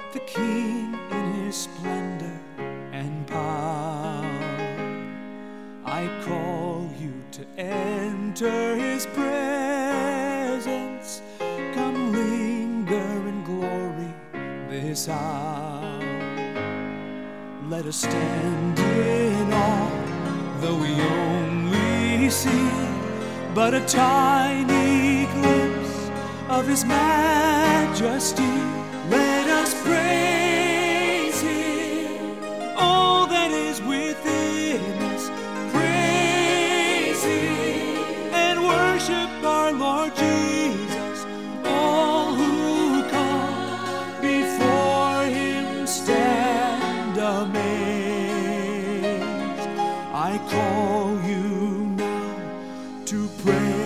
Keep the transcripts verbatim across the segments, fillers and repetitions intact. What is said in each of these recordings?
the King in his splendor and power. I call you to enter his presence. Come linger in glory this hour. Let us stand in awe, though we only see but a tiny glimpse of his majesty. Let us praise him, all that is within us. Praise him and worship our Lord Jesus. All who come before him stand amazed. I call you now to praise.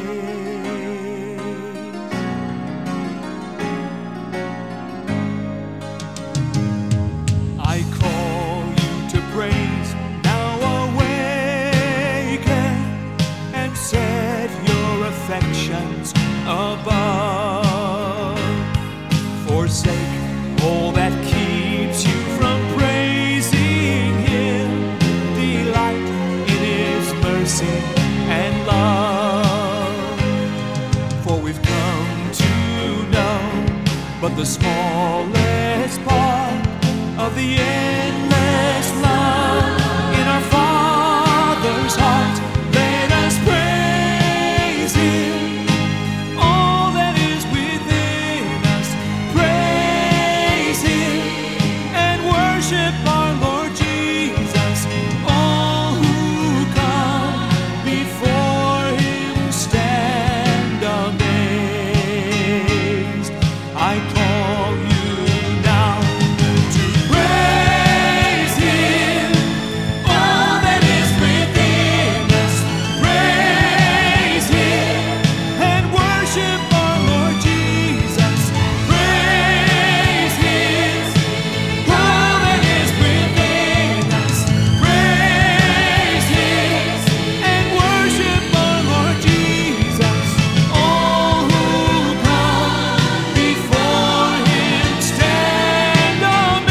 I call you to praise. Now awaken and set your affections above. Forsake all that keeps you from praising him. Delight in his mercy and love. For we've come to know but the smallest part of the endless love in our Father's heart. Let us praise him, all that is within us. Praise him and worship our Lord Jesus. All who come before him stand amazed. I call you now to praise him, all that is within us. Praise him and worship our Lord Jesus. Praise him, all that is within us. Praise him and worship our Lord Jesus. All who come before him stand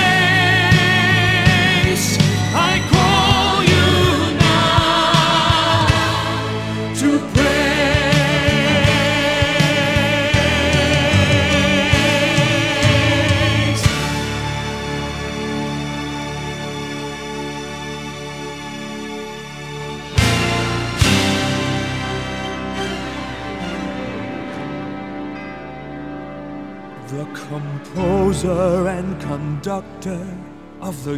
amazed. I call you now to praise. The composer and conductor of the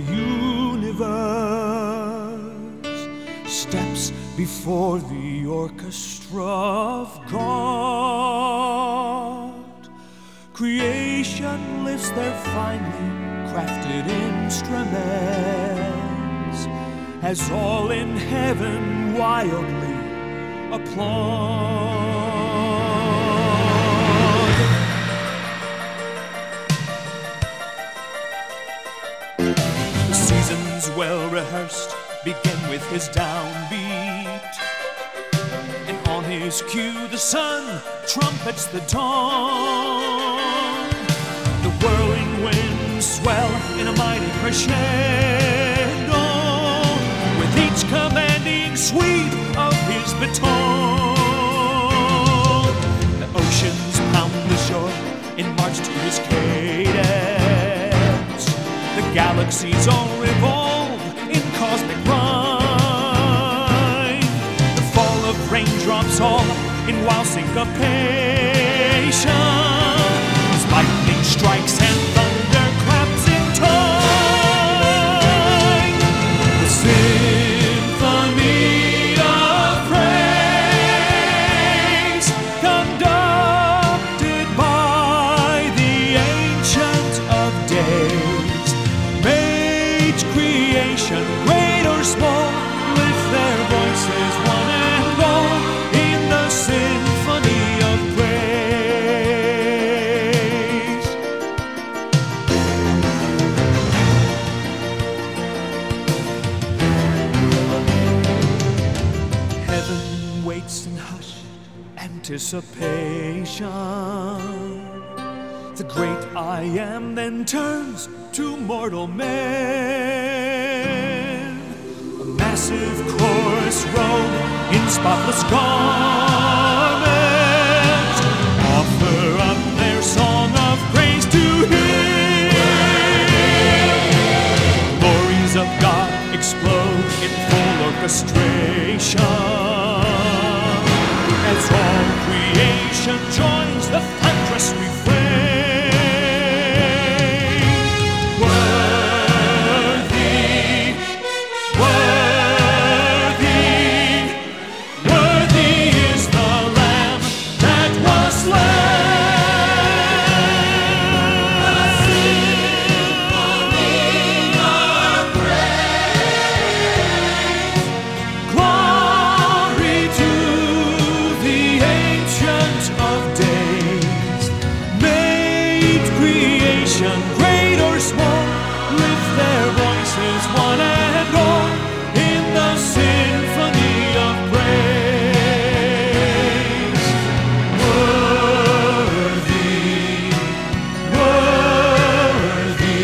universe steps before the orchestra of God. Creation lifts their finely crafted instruments as all in heaven wildly applaud. The seasons well rehearsed begin with his downbeat, and on his cue the sun trumpets the dawn. The whirling winds swell in a mighty crescendo with each commanding sweep of his baton. The oceans pound the shore in march to his cadence. The galaxies all revolve in cosmic rhyme. The fall of raindrops all in wild syncopation. As lightning strikes and thunder claps in time. The symphony of praise conducted by the Ancient of Days. Creation, great or small, lift their voices one and all in the symphony of praise. Heaven waits in hushed anticipation. The great I Am then turns to mortal men. A massive chorus robe in spotless garments offer up their song of praise to Him. Glories of God explode in full orchestration as all creation joins the thunderous refrain. Great or small, lift their voices one and all in the symphony of praise. Worthy, worthy,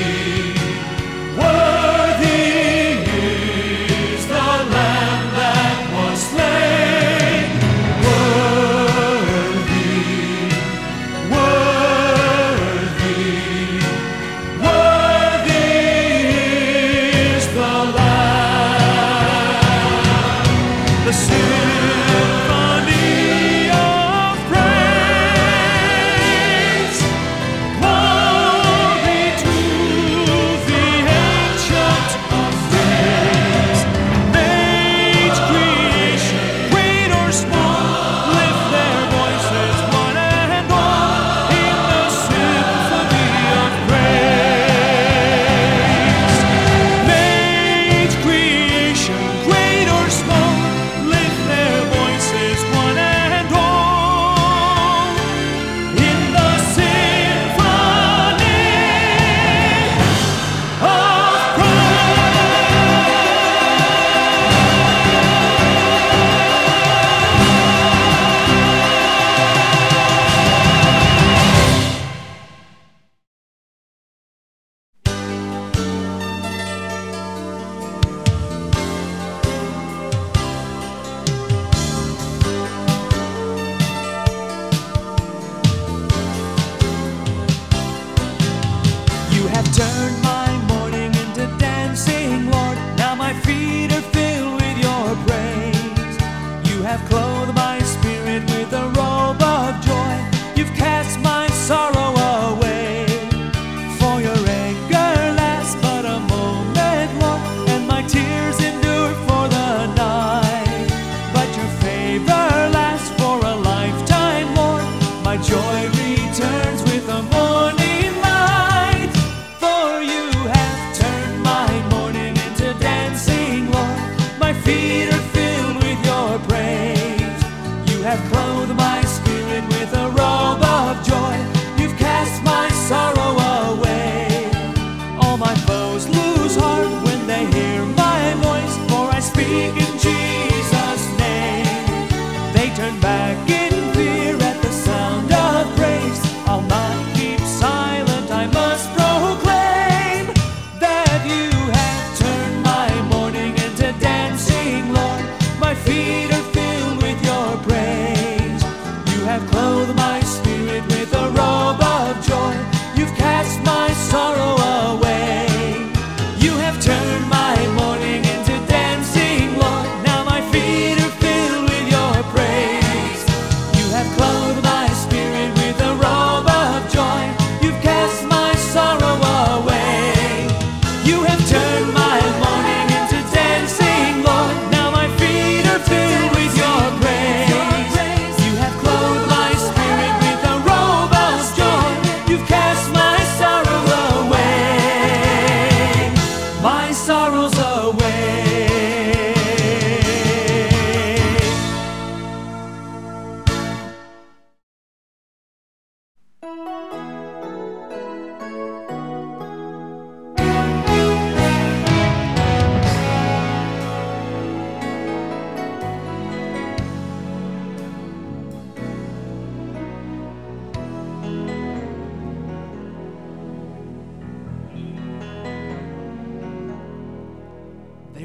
worthy is the Lamb that was slain. Worthy, worthy, the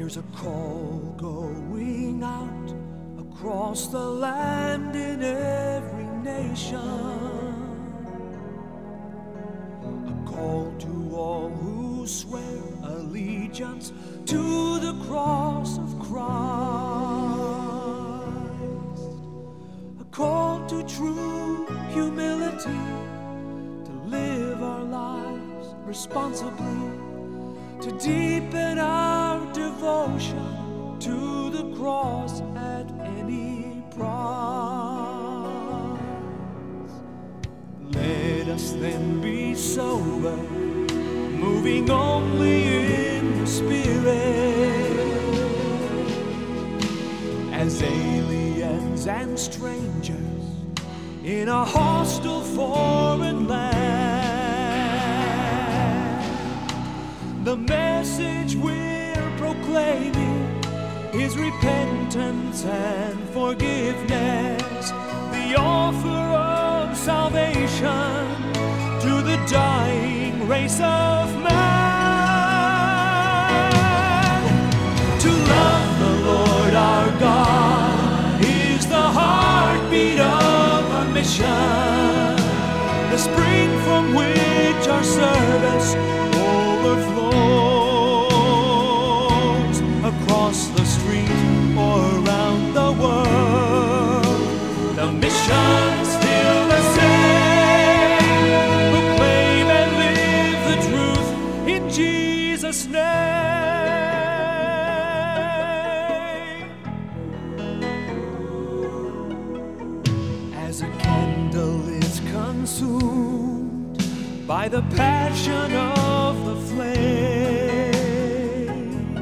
There's a call going out across the land in every nation, a call to all who swear allegiance to the cross of Christ, a call to true humility, to live our lives responsibly, to deepen our devotion to the cross at any price. Let us then be sober, moving only in the Spirit, as aliens and strangers in a hostile foreign land. The message we're proclaiming is repentance and forgiveness, the offer of salvation to the dying race of man. To love the Lord our God is the heartbeat of our mission, the spring from which our service overflows across the street or around the world. The mission's still the same. Proclaim and live the truth in Jesus' name. As a candle is consumed by the passion of the flame,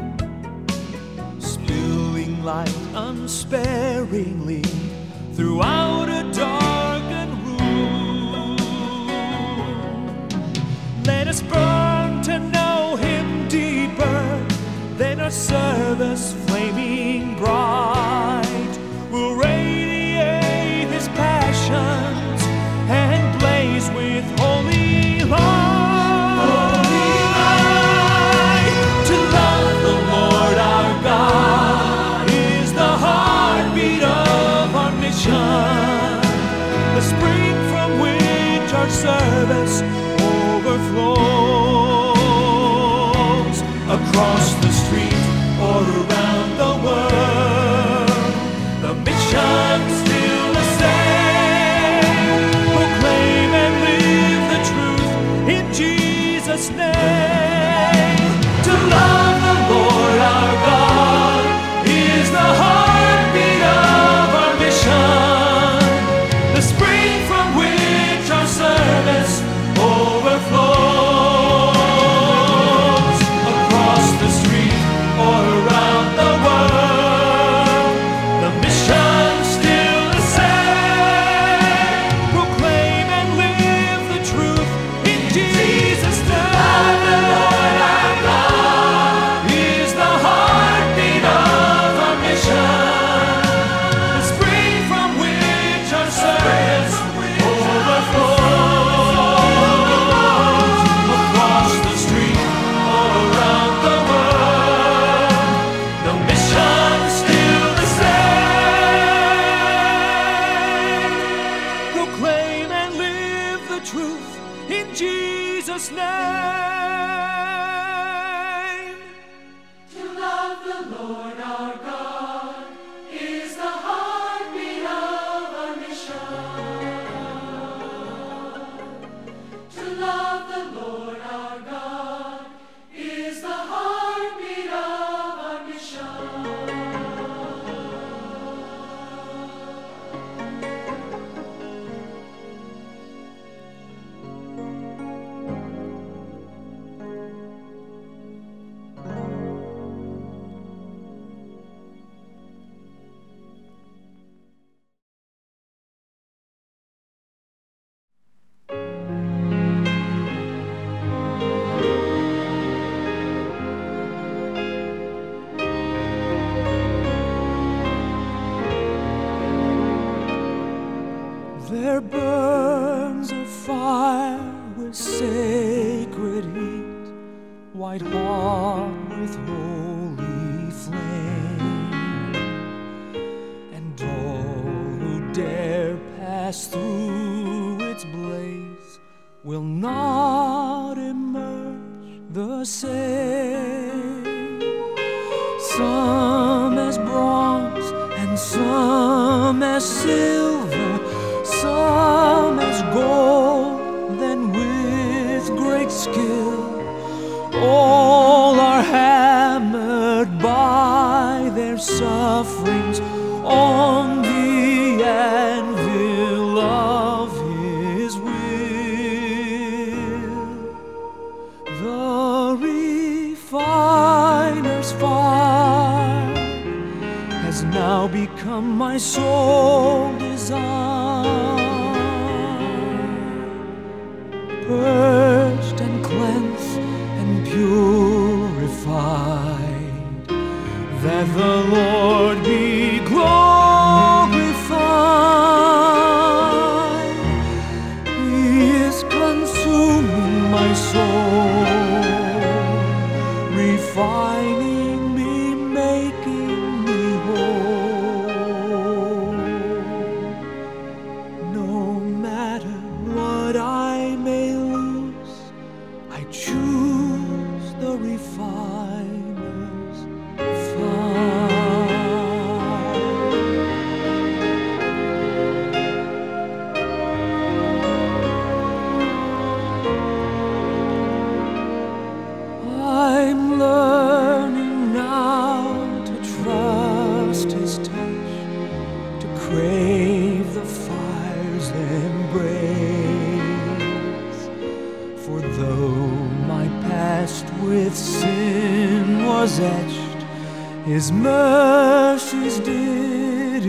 spilling light unsparingly throughout a darkened room. Let us burn to know Him deeper, then our service flaming bright will radiate His passions and blaze with holy light. The spring from which our service overflows across the street or around the world. The mission's still the same. Proclaim and live the truth in Jesus' name. To love the Lord our God is the heartbeat of our mission, the spring from which our service overflows across the street or around the world. The mission's still the same. Proclaim and live the truth in Jesus' name. The Lord our God is the heartbeat of our mission, the spring from which our service overflows across the street or around the world. The mission's still the same. Proclaim and live the truth in Jesus' name. To love the Lord our God is the heartbeat of our mission. To love the Lord our God is the heartbeat of our mission. will not emerge the same. Some as bronze and some as silver, some as gold, then with great skill all are hammered by their sufferings on the anvil of His will. The refiner's fire has now become my sole desire. Purged and cleansed and purified, that the Lord be glorified. He is consuming my soul, refining me, making me whole. No matter what I may lose, I choose the refiner's fire. I'm learning now to trust His touch, to crave the fire's embrace. For though my past with sin was etched, His mercies did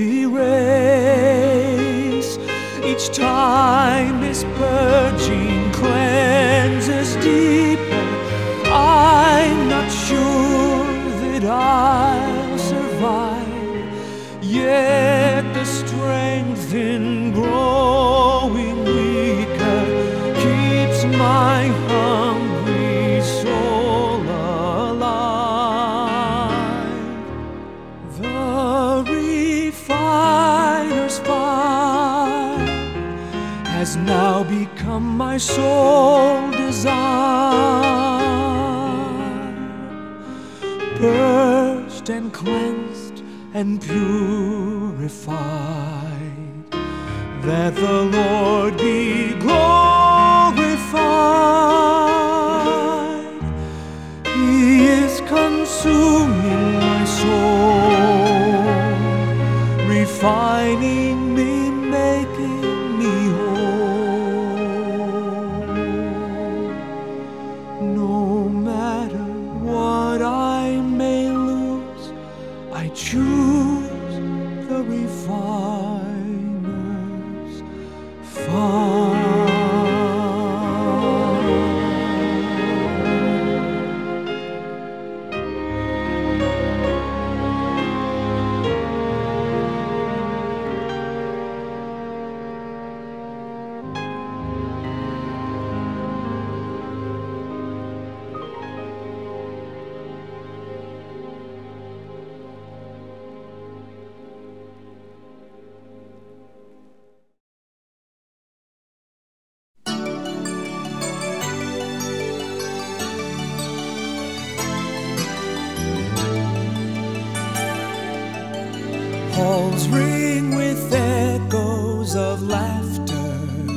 erase. Each time His purging cleanses deeper, I'm not sure that I'll survive, yet the strength in growing weaker keeps my hungry soul alive. The refiner's fire has now become my sole desire. Purged and cleansed and purified, that the Lord be glorified. He is consuming my soul, refining me, making me whole. No matter what I may lose, I choose the refiner's fire. Halls ring with echoes of laughter,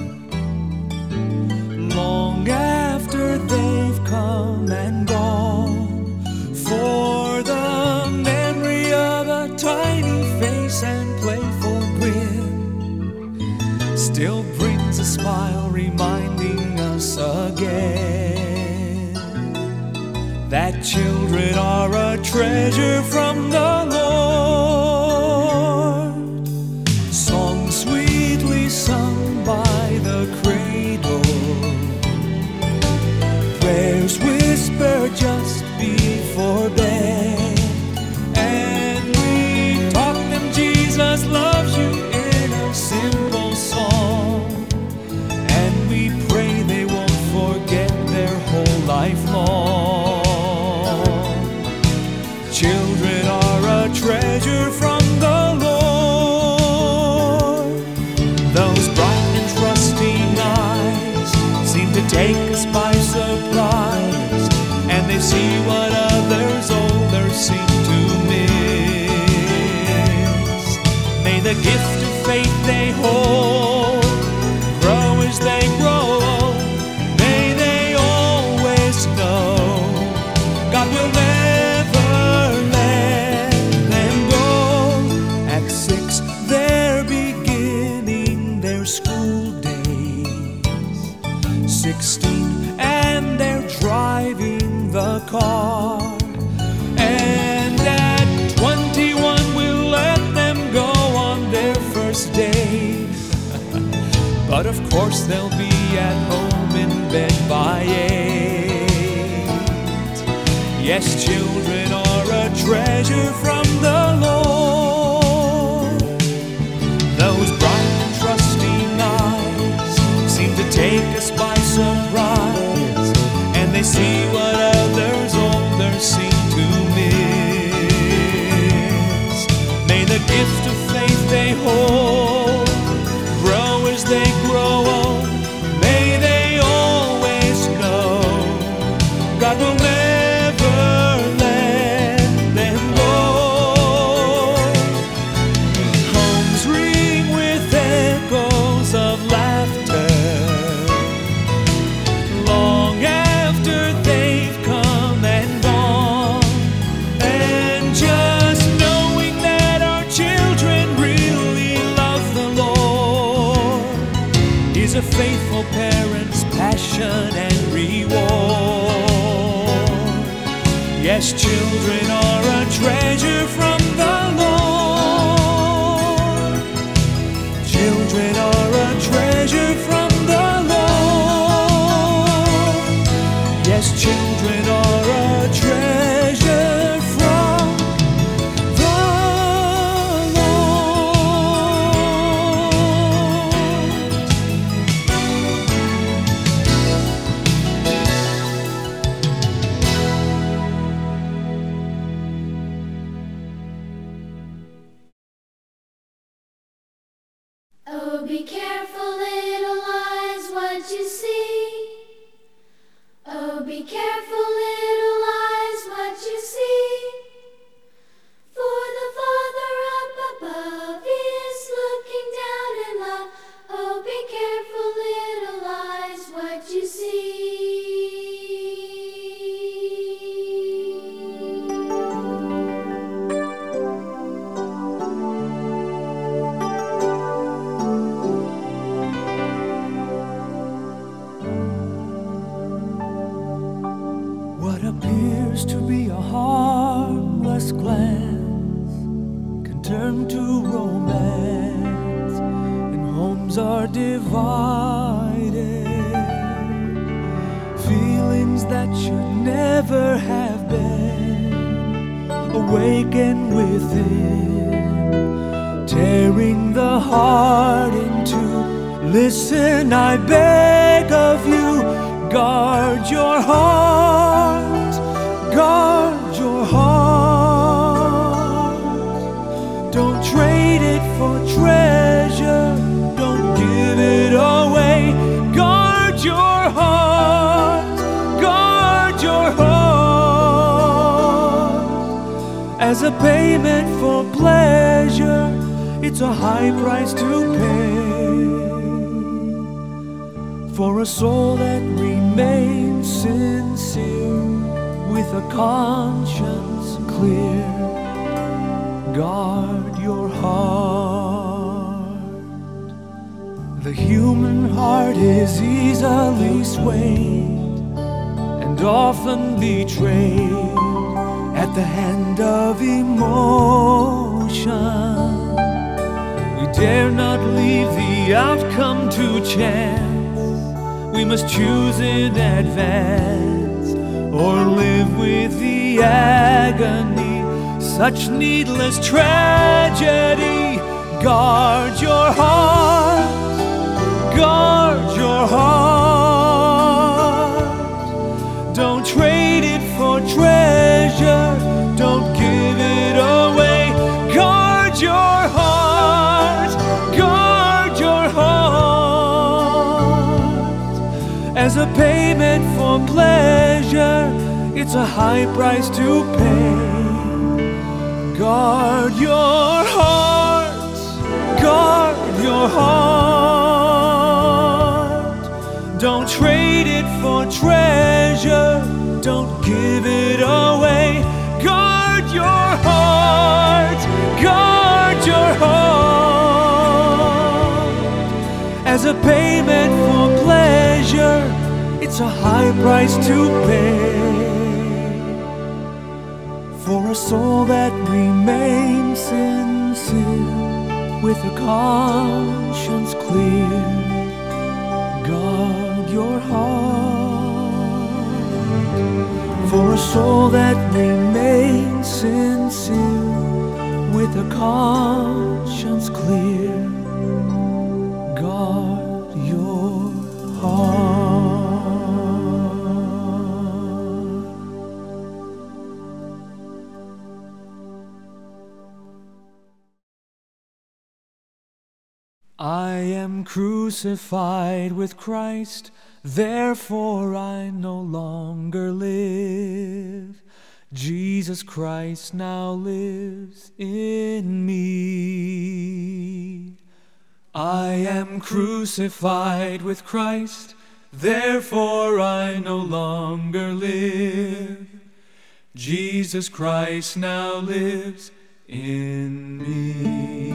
long after they've come and gone. For the memory of a tiny face and playful grin still brings a smile, reminding us again that children are a treasure from the Lord. Songs sweetly sung by the cradle, prayers whispered just before bed, and we taught them Jesus loves you in a simple song, and we pray they won't forget their whole life long. Children are a treasure from the Lord. Those bright and trusting eyes seem take us by surprise, and they see what others older seem to miss. May the gift of faith they hold grow as they grow old. May they always know God will never let them go. At six, they're beginning their school days. Sixteen, and they're driving the car. And at twenty-one, we'll let them go on their first day. But of course they'll be at home in bed by eight. Yes, children are a treasure from the Lord. Those bright and trusting eyes seem to take us by surprise, and they see what others older seem to miss. May the gift of faith they hold grow as they grow old. May they always know God will never let them go. Homes ring with echoes of laughter long after they've come and gone. And just knowing that our children really love the Lord is a faithful parent's passion and reward. Yes, children are a treasure from the Lord. Children are a treasure from the Lord. Yes, children are a treasure from the Oh, be careful, little eyes, what you see. Oh, be careful, little eyes, what you see. For the Father up above is looking down in love. Oh, be careful, little eyes, what you see. What appears to be a harmless glance can turn to romance, and homes are divided. Feelings that should never have been awaken within, tearing the heart in two. Listen, I beg of you, guard your heart, guard your heart. Don't trade it for treasure, don't give it away. Guard your heart, guard your heart. As a payment for pleasure, it's a high price to pay for a soul that remains sincere with a conscience clear. Guard your heart. The human heart is easily swayed and often betrayed at the hand of emotion. We dare not leave the outcome to chance. We must choose in advance or live with the agony, such needless tragedy. Guard your heart, guard your heart. Don't trade it for treasure, don't give it away. Guard your heart, guard your heart. As a payment for pleasure, it's a high price to pay. Guard your heart, guard your heart. Don't trade it for treasure, don't give it away. Guard your heart, guard your heart. As a payment for pleasure, it's a high price to pay. For a soul that remains sincere, with a conscience clear, guard your heart. For a soul that remains sincere, with a conscience clear, guard your heart. I am crucified with Christ, therefore I no longer live. Jesus Christ now lives in me. I am crucified with Christ, therefore I no longer live. Jesus Christ now lives in me.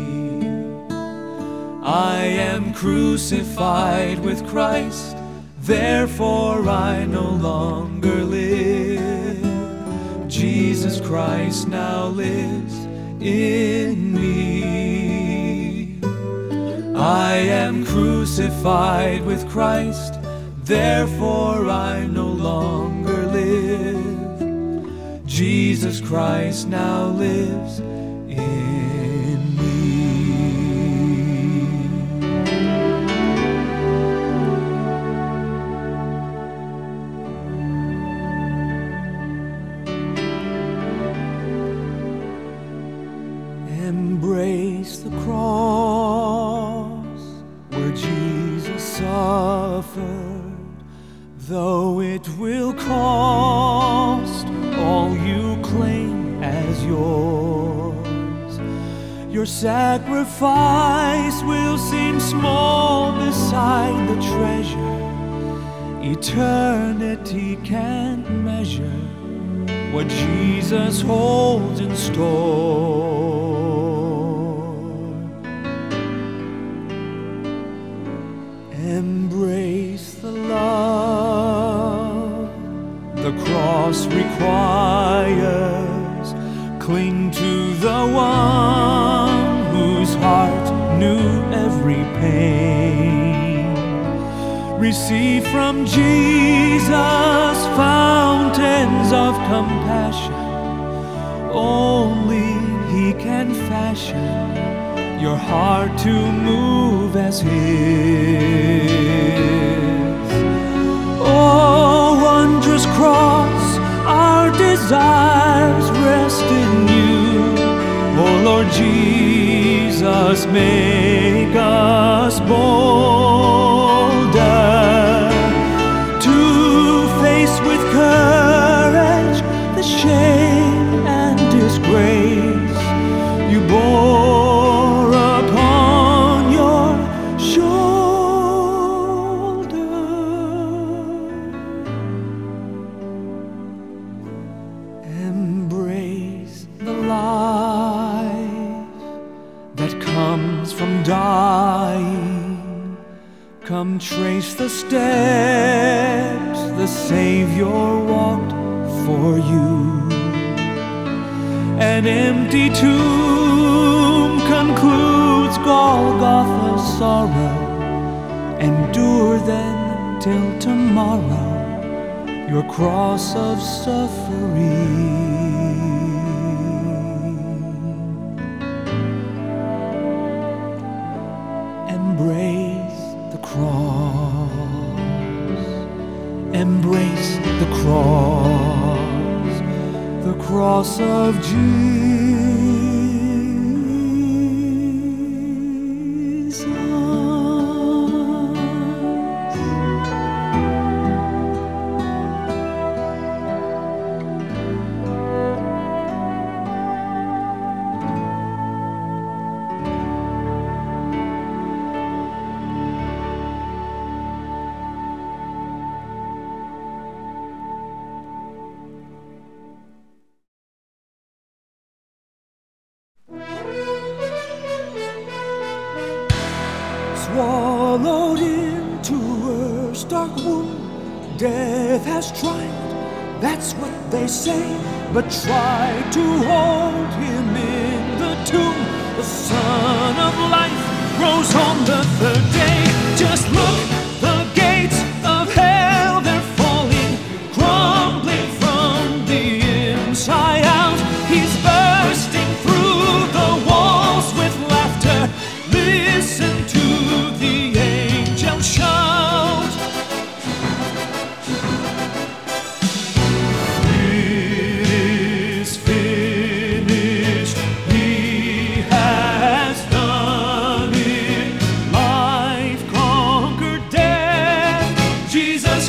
I am crucified with Christ, therefore I no longer live. Jesus Christ now lives in me. I am crucified with Christ, therefore I no longer live. Jesus Christ now lives in me. Embrace the cross where Jesus suffered, though it will cost all you claim as yours. Your sacrifice will seem small beside the treasure eternity can't measure, what Jesus holds in store. Embrace the love the cross requires. Cling to the one whose heart knew every pain. Receive from Jesus fountains of compassion. Only He can fashion your heart to move as His. Oh, wondrous cross, our desires rest in You. Oh, Lord Jesus, make us bolder to face with courage the shame and disgrace You bore upon Your shoulder. Embrace the life that comes from dying. Come trace the steps the Savior walked for You. An empty tomb concludes Golgotha's sorrow. Endure then till tomorrow Your cross of suffering. Embrace the cross. Embrace the cross. The cross of Jesus. dark womb, death has triumphed, that's what they say. But try to hold him in the tomb. The Son of Life rose on the third day. Just look, the gates of hell, they're falling, crumbling from the inside out. He's bursting through the walls with laughter. Listen to the angels shout. It is finished. He has done it. Life conquered death. Jesus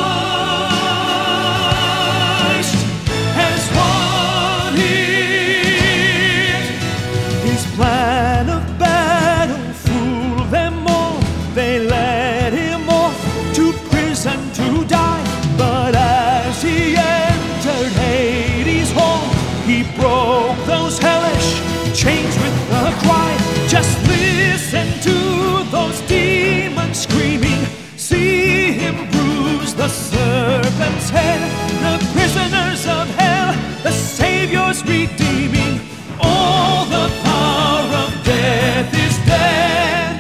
Christ has won it. His plan of battle fooled them all. They led him off to prison to die. But as he entered Hades' hall, he broke those hellish chains with a cry. Just listen to those demons screaming. See him bruise the serpent's head. The prisoners of hell, the Savior's redeeming. All the power of death is dead.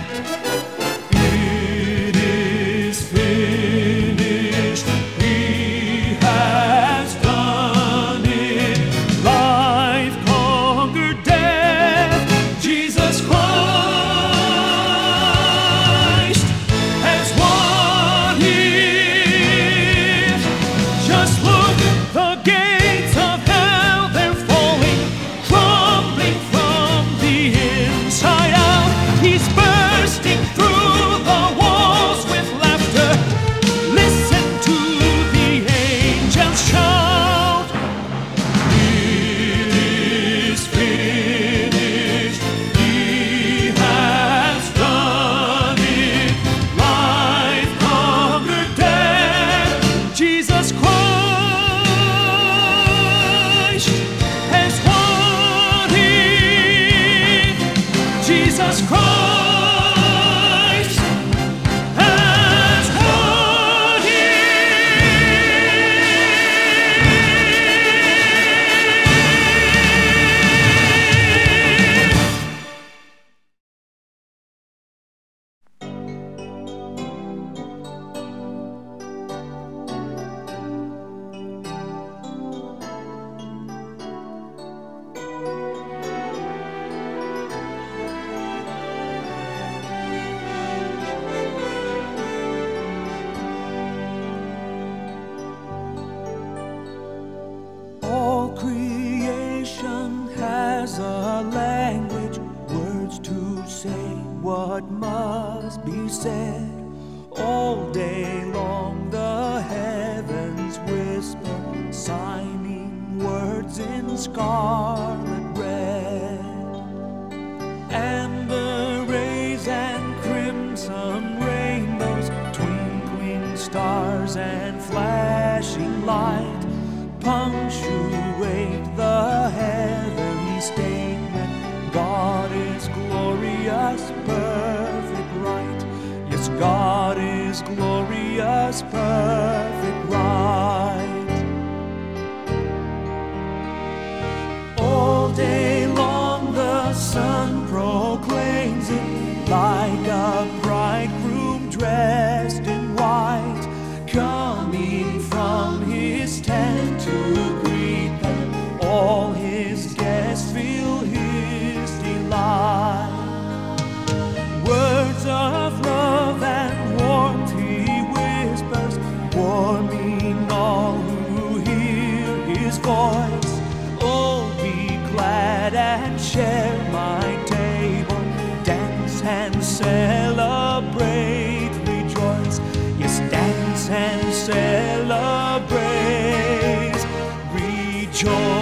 It is finished. He has done it. Life conquered death. Jesus Christ has won it. Just look, the gates of hell, they're falling, crumbling from the inside out. He's bursting through the walls with laughter. Listen to the angels shout. It is finished. He has done it. Life conquered death. Jesus Christ has won it. Jesus Christ has won it. All creation has a language, words to say what must be said. All day long the heavens whisper, signing words in scarlet red. Amber rays and crimson rainbows, twinkling stars and flashing light punctuate the heavenly statement. God is glorious, perfect right. Yes, God is glorious, perfect right. All day long the sun proclaims it, like a bridegroom dressed in white, coming from his tent to greet them. All his guests feel his delight. Words of love and warmth he whispers, warming all who hear his voice. Oh, be glad and share my table, dance and celebrate, rejoice. Yes, dance and celebrate, rejoice.